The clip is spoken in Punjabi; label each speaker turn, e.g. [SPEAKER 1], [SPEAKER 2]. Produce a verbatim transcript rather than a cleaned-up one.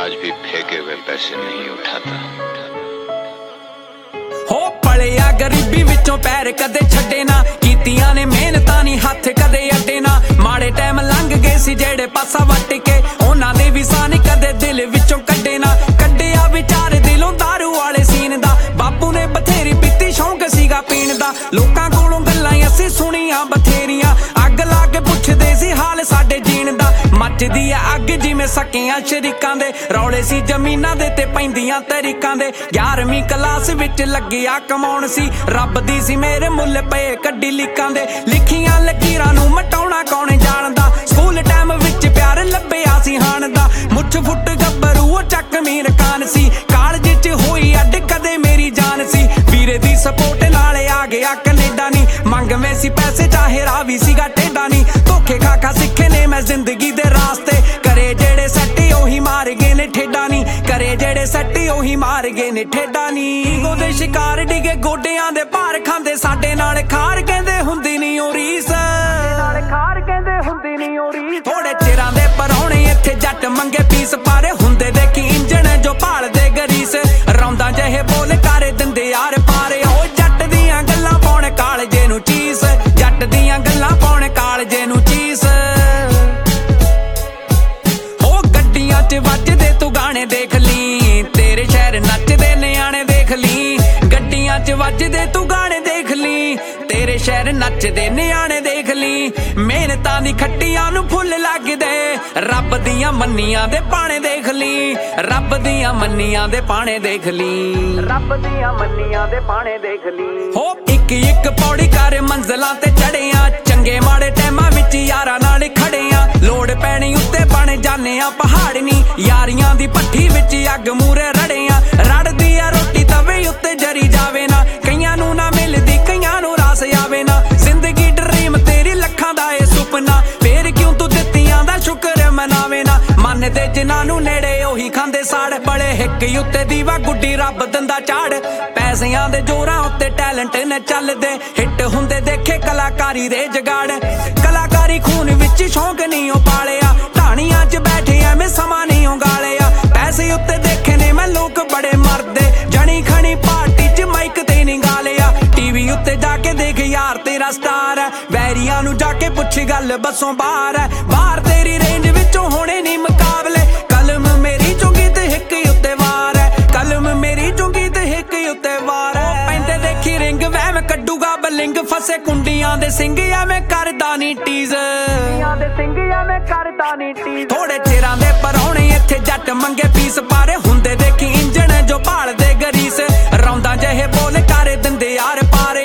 [SPEAKER 1] आज भी फेंके हुए पैसे नहीं उठाता।
[SPEAKER 2] हो पलिया गरीबी विचों पैर कदे छड्डे ना, कीतियां ने मेहनतां नी हत्थ कदे अड्डे ना। माड़े टाइम लंघ गए सी जेड़े पासा वट के, उन्हां दे भी सान कदे दिल विचों कड्डे ना। कड्डिया विचार दिलों दारू वाले सीन दा, बापू ने बथेरी पीती शौक सीगा पीण दा। लोकां कोलों गल्लां असीं सुणियां बथेरियां, अग ला के पुछदे सी हाल साडे जीण दा। मचदी ऐ अग जिवें सकियां शरीकां दे, रौले सी जमीनां दे ते पैंदियां तरीकां दे। ग्यारहवीं क्लास विच लग्गिया कमाउण सी, रब दी सी मेरे मुल्ल पे कड्डी लीकां दे। लिखियां लकीरां नूं मटाउणा कौन जाणदा, स्कूल टाइम विच प्यार लभ्या सी हाण दा। मुੱਠ फुੱਟ ਗੱਭਰੂ ਉਹ ਚੱਕਵੀਂ ਰਕਾਨ ਸੀ, ਕਾਲਜ च ਹੋਈ ਅੱਡ ਕਦੇ ਮੇਰੀ ਜਾਨ ਸੀ। ਵੀਰੇ ਦੀ ਸਪੋਰਟ ਨਾਲ ਆ ਗਿਆ ਕੈਨੇਡਾ ਨੀ, ਮੰਗਵੇਂ ਸੀ ਪੈਸੇ ਚਾਹੇ ਰਾਵੀ ਸੀਗਾ ਟੇਡਾ ਨੀ। ਧੋਖੇ ਖਾ ਖਾ ਸਿੱਖੇ ਨੇ ਮੈਂ ਜ਼ਿੰਦਗੀ ਦੇ ਰਾਸਤੇ, ਕਰੇ ਜਿਹੜੇ ਸੱਟ ਉਹੀ ਮਾਰ ਗਏ ਨੇ ਠੇਡਾ ਨੀ। ਕਰੇ ਜਿਹੜੇ ਸੱਟ ਉਹੀ ਮਾਰ ਗਏ ਨੇ ਠੇਡਾ ਨੀ। ਉਹਦੇ ਸ਼ਿਕਾਰ ਡਿਗੇ ਗੋਡਿਆਂ ਦੇ ਭਾਰ ਖਾਂਦੇ, ਸਾਡੇ ਨਾਲ ਖਾਰ ਕਹਿੰਦੇ ਹੁੰਦੀ ਨੀ ਉਹ ਰੀਸ, ਖਾਰ ਕਹਿੰਦੇ ਹੁੰਦੀ ਨੀ ਉਹ ਰੀਸ। ਥੋੜੇ ਚਿਰਾਂ ਦੇ ਪਰੌਣੇ ਇੱਥੇ ਜੱਟ ਮੰਗੇ ਪੀਸ, ਪਰ ਹੁੰਦੇ ਦੇਖੀ ਇੰਜਣ ਜੋ ਭਾਲਦੇ ਗਰੀਸ। ਰੌਂਦਾ ਜਿਹੇ ਬੋਲ ਕਰ ਦਿੰਦੇ ਯਾਰ ਪਾਰ, ਉਹ ਜੱਟ ਦੀਆਂ ਗੱਲਾਂ ਪਾਉਣ ਕਾਲਜੇ ਨੂੰ ਚੀਸ, ਜੱਟ ਦੀਆਂ ਗੱਲਾਂ ਪਾਉਣ ਕਾਲਜੇ ਨੂੰ ਚੀਸ। ਉਹ ਗੱਡੀਆਂ 'ਚ ਵੱਜਦੇ ਤੂੰ ਗਾਣੇ ਦੇਖ ਲਈ, ਤੇਰੇ ਸ਼ਹਿਰ ਨੱਚਦੇ ਨਿਆਣੇ ਦੇਖ ਲਈ। ਗੱਡੀਆਂ 'ਚ ਵੱਜਦੇ ਤੂੰ ਗਾਣੇ ਦੇਖ ਲਈ, ਤੇਰੇ ਸ਼ਹਿਰ ਨੱਚਦੇ ਨਿਆਣੇ ਦੇਖ ਲਈ। ਮਿਹਨਤਾਂ ਦੀ ਖੱਟੀਆਂ ਨੂੰ ਫੁੱਲ ਲੱਗਦੇ, ਰੱਬ ਦੀਆਂ ਮੰਨੀਆਂ ਦੇ ਪਾਣੇ ਦੇਖ ਲਈ। ਰੱਬ ਦੀਆਂ ਮੰਨੀਆਂ ਦੇ ਪਾਣੇ ਦੇਖ ਲਈ, ਰੱਬ ਦੀਆਂ ਮੰਨੀਆਂ ਦੇ ਪਾਣੇ ਦੇਖ ਲਈ। ਹੋ ਇੱਕ ਇੱਕ ਪੌੜੀ ਕਰ ਮੰਜ਼ਲਾਂ ਤੇ ਚੜਿਆ, ਚੰਗੇ ਮਾੜੇ ਟਾਈਮਾਂ ਵਿੱਚ ਯਾਰਾਂ ਨਾਲ ਖੜਿਆ। ਲੋੜ ਪੈਣੀ ਉੱਤੇ ਬਣ ਜਾਨੇ ਆ ਪਹਾੜ ਨੀ, ਯਾਰੀਆਂ ਦੀ ਭੱਠੀ ਵਿੱਚ ਅੱਗ ਮੂਰੇ ਰੜਿਆ। ਰੜਦੀ ਆ ਰੋਟੀ ਤਵੇ ਉੱਤੇ ਜਰੀ ਜਾਵੇ ਨਾ, ਕਈਆਂ ਨੂੰ ਨਾ ਮਿਲਦੀ ਕਈਆਂ ਨੂੰ ਰਾਸ ਆਵੇ ਨਾ। ਜ਼ਿੰਦਗੀ ਡਰੀਮ ਤੇਰੀ ਲੱਖਾਂ ਦਾ ਏ ਸੁਪਨਾ, ਫੇਰ ਕਿਉਂ ਤੂੰ ਦਿੱਤੀਆਂ ਦਾ ਸ਼ੁਕਰ ਮਨਾਵੇ ਨਾ। ਮੰਨਦੇ ਜਿਨ੍ਹਾਂ ਨੂੰ ਨੇੜੇ ਉਹੀ ਖਾਂਦੇ ਸਾੜ, ਬੜੇ ਹਿੱਕ ਉੱਤੇ ਦੀਵਾ ਗੁੱਡੀ ਰੱਬ ਦਿੰਦਾ ਝਾੜ। ਪੈਸਿਆਂ ਦੇ ਜੋਰਾਂ ਉੱਤੇ ਟੈਲੈਂਟ ਨੇ ਚੱਲਦੇ, ਹਿੱਟ ਹੁੰਦੇ ਦੇਖੇ ਕਲਾਕਾਰੀ ਦੇ ਜਗਾੜ। ਕਲਾਕਾਰੀ ਖੂਨ ਵਿੱਚ ਸ਼ੌਂਕ ਨਹੀਂ ਉਹ ਪਾਲਿਆ, ਢਾਣੀਆਂ 'ਚ ਬੈਠੇ ਐਵੇਂ ਸਮਾਂ ਨਹੀਂ ਉਹ ਗਾਲਿਆ। ਪੈਸੇ ਉੱਤੇ ਦੇਖੇ ਨੇ ਮੈਂ ਲੋਕ ਬੜੇ ਮਰਦੇ, ਜਣੀ ਖਣੀ ਪਾਰਟੀ 'ਚ ਮਾਈਕ ਤੇ ਨਹੀਂ ਗਾਲਿਆ। ਟੀਵੀ ਉੱਤੇ ਜਾ ਕੇ ਦੇਖ ਯਾਰ ਤੇਰਾ ਸਟਾਰ ਹੈ, ਵੈਰੀਆਂ ਨੂੰ ਜਾ ਕੇ ਪੁੱਛ ਗੱਲ ਬੱਸੋਂ ਬਾਹਰ ਹੈ। ਬਾਹਰ ਤੇਰੀ ਰੇਂਜ ਵਿੱਚੋਂ ਹੋਣੇ ਨਹੀਂ ਮੁਕਾਬਲੇ, ਕਲਮ ਮੇਰੀ ਚੁੰਗੀ ਤੇ ਹਿੱਕ ਉੱਤੇ ਵਾਰ ਹੈ। ਕਲਮ ਮੇਰੀ ਚੁੰਗੀ ਤੇ ਹਿੱਕ ਉੱਤੇ ਵਾਰ ਹੈ। ਪੈਂਦੇ ਦੇਖੀ ਰਿੰਗ ਵਹਿਮ ਕੱਢੂਗਾ ਬਲਿੰਗ, ਫਸੇ ਕੁੰਡੀਆਂ ਦੇ ਸਿੰਘ ਐਵੇਂ ਕਰਦਾ ਨੀ ਟੀਜ਼, ਦੇ ਸਿੰਘ ਐਵੇਂ ਕਰਦਾ ਨੀ ਟੀਜ਼। ਥੋੜੇ ਚਿਰਾਂ ਦੇ ਪਰੌਣੇ ਇੱਥੇ ਜੱਟ ਮੰਗੇ ਪੀਸ, ਪਰ ਹੁੰਦੇ ਦੇਖੀ ਇੰਜਣ ਜੋ ਭਾਲਦੇ ਗਰੀਸ। ਰੌਂਦਾ ਜਿਹੇ ਬੋਲ ਕਰ ਦਿੰਦੇ ਯਾਰ ਪਾਰ,